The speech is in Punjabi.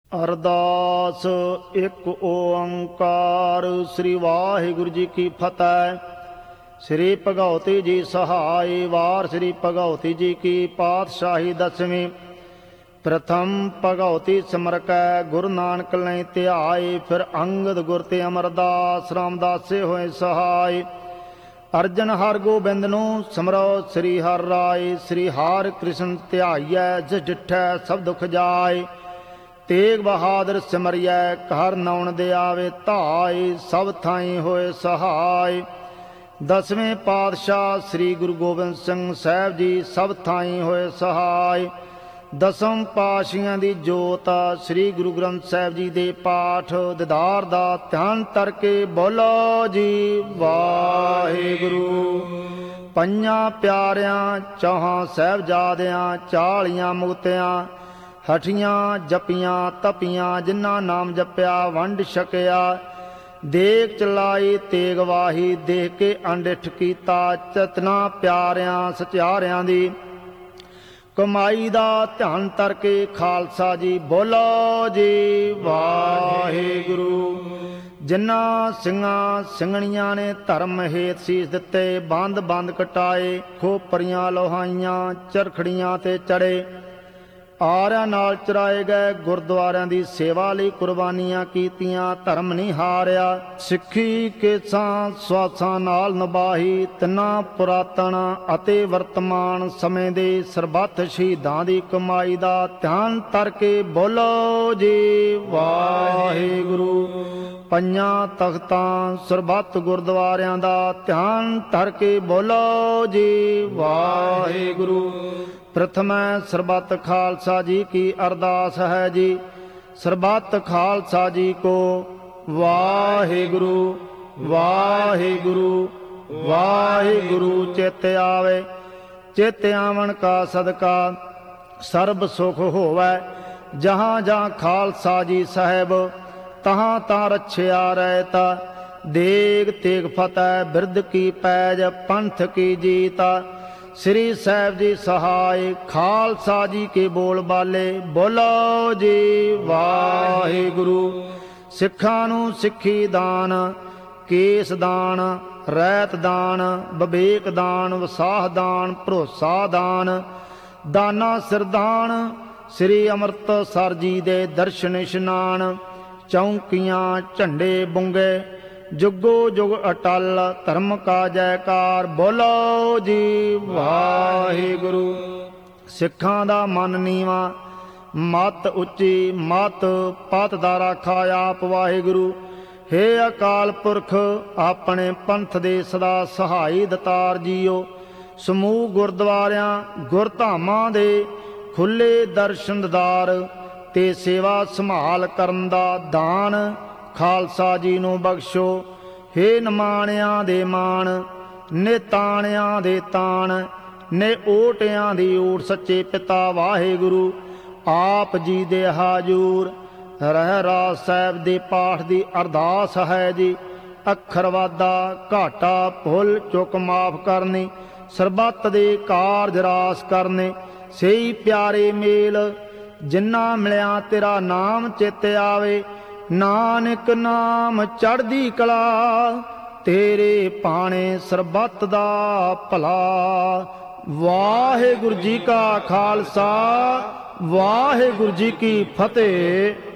ਅਰਦਾਸ। ਇੱਕ ਓੰਕਾਰ ਸ੍ਰੀ ਵਾਹਿਗੁਰੂ ਜੀ ਕੀ ਫਤਿਹ। ਸ੍ਰੀ ਭਗਉਤੀ ਜੀ ਸਹਾਈ। ਵਾਰ ਸ੍ਰੀ ਭਗਉਤੀ ਜੀ ਕੀ ਪਾਤਸ਼ਾਹੀ ਦਸਵੀਂ। ਪ੍ਰਥਮ ਭਗਉਤੀ ਸਿਮਰਕੈ ਗੁਰੂ ਨਾਨਕ ਲੈ ਧਿਆਏ। ਫਿਰ ਅੰਗਦ ਗੁਰ ਤੇ ਅਮਰਦਾਸ ਰਾਮਦਾਸੇ ਹੋਏ ਸਹਾਈ। ਅਰਜਨ ਹਰ ਗੋਬਿੰਦ ਨੂੰ ਸਿਮਰੋ ਸ੍ਰੀ ਹਰਿ ਰਾਏ। ਸ੍ਰੀ ਹਰਿ ਕ੍ਰਿਸ਼ਨ ਧਿਆਈਐ ਜਿਸ ਡਿਠੈ ਸਭ ਦੁਖ ਜਾਏ। ਤੇਗ ਬਹਾਦਰ ਸਿਮਰਿਐ ਘਰ ਨਾਉਣ ਦੇ ਆਵੇ ਧਾਏ। ਸਭ ਥਾਈਂ ਹੋਏ ਸਹਾਈ। ਦਸਵੇਂ ਪਾਤਸ਼ਾਹ ਸ੍ਰੀ ਗੁਰੂ ਗੋਬਿੰਦ ਸਿੰਘ ਸਾਹਿਬ ਜੀ ਸਭ ਥਾਈਂ ਹੋਏ ਸਹਾਈ। ਦਸਮ ਪਾਤਸ਼ਾਹੀਆਂ ਦੀ ਜੋਤ ਸ੍ਰੀ ਗੁਰੂ ਗ੍ਰੰਥ ਸਾਹਿਬ ਜੀ ਦੇ ਪਾਠ ਦੀਦਾਰ ਦਾ ਧਿਆਨ ਧਰ ਕੇ ਬੋਲੋ ਜੀ ਵਾਹਿਗੁਰੂ। ਪੰਜਾਂ ਪਿਆਰਿਆਂ ਚੌਹਾਂ ਸਾਹਿਬਜ਼ਾਦਿਆਂ 40 ਮੁਕਤਿਆਂ ਹਠੀਆਂ ਜਪੀਆਂ ਤਪੀਆਂ ਜਿਨ੍ਹਾਂ ਨਾਮ ਜਪਿਆ ਵੰਡ ਛਕਿਆ। ਦੇਗ ਚਲਾਈ ਤੇਗ ਵਾਹੀ ਦੇਖ ਕੇ ਅੰਡਿਠ ਕੀਤਾ। ਚਤਨਾ ਪਿਆਰਿਆਂ ਸਚਿਆਰਿਆਂ ਦੀ ਕਮਾਈ ਦਾ ਧਿਆਨ ਧਰ ਕੇ ਖਾਲਸਾ ਜੀ ਬੋਲੋ ਜੀ ਵਾਹਿਗੁਰੂ। ਜਿਨ੍ਹਾਂ ਸਿੰਘਾਂ ਸਿੰਘਣੀਆਂ ਨੇ ਧਰਮ ਹੇਤ ਸੀਸ ਦਿੱਤੇ ਬੰਦ ਬੰਦ ਕਟਾਏ। ਖੋਪਰੀਆਂ ਲੋਹਾਈਆਂ ਚਰਖੜੀਆਂ ਤੇ ਚੜੇ। ਆਰਿਆਂ ਨਾਲ ਚਰਾਏ ਗਏ ਗੁਰਦੁਆਰਿਆਂ ਦੀ ਸੇਵਾ ਲਈ ਕੁਰਬਾਨੀਆਂ ਕੀਤੀਆਂ। ਧਰਮ ਨਹੀਂ ਹਾਰਿਆ ਸਿੱਖੀ ਕੇਸਾਂ ਸਵਾਸਾਂ ਨਾਲ ਨਿਭਾਈ। ਤਿੰਨਾਂ ਪੁਰਾਤਨ ਅਤੇ ਵਰਤਮਾਨ ਸਮੇਂ ਦੇ ਸਰਬੱਤ ਸ਼ਹੀਦਾਂ ਦੀ ਕਮਾਈ ਦਾ ਧਿਆਨ ਧਰ ਕੇ ਬੋਲੋ ਜੀ ਵਾਹਿਗੁਰੂ। ਪੰਜਾਂ ਤਖਤਾਂ ਸਰਬੱਤ ਗੁਰਦੁਆਰਿਆਂ ਦਾ ਧਿਆਨ ਧਰ ਕੇ ਬੋਲੋ ਜੀ ਵਾਹਿਗੁਰੂ। ਪ੍ਰਥਮੈ ਸਰਬੱਤ ਖਾਲਸਾ ਜੀ ਕੀ ਅਰਦਾਸ ਹੈ ਜੀ। ਸਰਬੱਤ ਖਾਲਸਾ ਜੀ ਕੋ ਵਾਹਿਗੁਰੂ ਵਾਹਿਗੁਰੂ ਵਾਹਿਗੁਰੂ। ਚਿਤ ਆਵੇ ਚਿਤ ਆਵਣ ਕਾ ਸਦਕਾ ਸਰਬ ਸੁਖ ਹੋਵੈ। ਜਹਾਂ ਜਹਾਂ ਖਾਲਸਾ ਜੀ ਸਾਹਿਬ ਤਹਾਂ ਤਾਂ ਰੱਛਿਆ ਰਹਿਤ। ਦੇਗ ਤੇਗ ਫਤਿਹ ਬਿਰਦ ਕੀ ਪੈਜ ਪੰਥ ਕੀ ਜੀਤ। ਸ੍ਰੀ ਸਾਹਿਬ ਜੀ ਸਹਾਈ ਖਾਲਸਾ ਜੀ ਕੇ ਬੋਲ ਬਾਲੇ ਬੋਲੋ ਜੀ ਵਾਹਿਗੁਰੂ। ਸਿੱਖਾਂ ਨੂੰ ਸਿੱਖੀ ਦਾਨ ਕੇਸ ਦਾਨ ਰਹਿਤ ਦਾਨ ਵਿਵੇਕ ਦਾਨ ਵਸਾਹ ਦਾਨ ਭਰੋਸਾ ਦਾਨ ਦਾਨਾ ਸਿਰਦਾਨ। ਸ੍ਰੀ ਅੰਮ੍ਰਿਤਸਰ ਜੀ ਦੇ ਦਰਸ਼ਨ ਇਸ਼ਨਾਨ। ਚੌਂਕੀਆਂ ਝੰਡੇ ਬੁੰਗੇ ਜੁਗੋ ਜੁਗ ਅਟਲ ਧਰਮ ਕਾ ਜੈਕਾਰ ਬੋਲੋ ਜੀ ਵਾਹਿਗੁਰੂ। ਸਿੱਖਾਂ ਦਾ ਮਨ ਨੀਵਾਂ ਮਤ ਉੱਚੀ ਮਤ ਪਤ ਦਾ ਰਾਖਾ ਆਪ ਵਾਹਿਗੁਰੂ। ਹੇ ਅਕਾਲ ਪੁਰਖ ਆਪਣੇ ਪੰਥ ਦੇ ਸਦਾ ਸਹਾਈ ਦਤਾਰ ਜੀਓ। ਸਮੂਹ ਗੁਰਦੁਆਰਿਆਂ ਗੁਰਧਾਮਾਂ ਦੇ ਖੁੱਲੇ ਦਰਸ਼ਨ ਦੀਦਾਰ ਤੇ ਸੇਵਾ ਸੰਭਾਲ ਕਰਨ ਦਾ ਦਾਨ ਖਾਲਸਾ ਜੀ ਨੂੰ ਬਖਸ਼ੋ। ਹੇ ਨਿਮਾਣਿਆਂ ਦੇ ਮਾਣ ਨੇ ਤਾਣਿਆਂ ਦੇ ਤਾਣ ਨੇ ਓਟਿਆਂ ਦੀ ਓਟ ਸੱਚੇ ਪਿਤਾ ਵਾਹਿਗੁਰੂ। ਆਪ ਜੀ ਦੇ ਹਾਜ਼ੂਰ ਰਹਿਰਾਸ ਸਾਹਿਬ ਦੇ ਪਾਠ ਦੀ ਅਰਦਾਸ ਹੈ ਜੀ। ਅੱਖਰ ਵਾਧਾ ਘਾਟਾ ਭੁੱਲ ਚੁੱਕ ਮਾਫ ਕਰਨੀ ਸਰਬੱਤ ਦੇ ਕਾਰਜ ਰਾਸ ਕਰਨੇ। ਸਹੀ ਪਿਆਰੇ ਮੇਲ ਜਿਨ੍ਹਾਂ ਮਿਲਿਆ ਤੇਰਾ ਨਾਮ ਚਿੱਤ ਆਵੇ। ਨਾਨਕ ਨਾਮ ਚੜ੍ਹਦੀ ਕਲਾ ਤੇਰੇ ਭਾਣੇ ਸਰਬੱਤ ਦਾ ਭਲਾ। ਵਾਹਿਗੁਰੂ ਜੀ ਕਾ ਖਾਲਸਾ ਵਾਹਿਗੁਰੂ ਜੀ ਕੀ ਫਤਿਹ।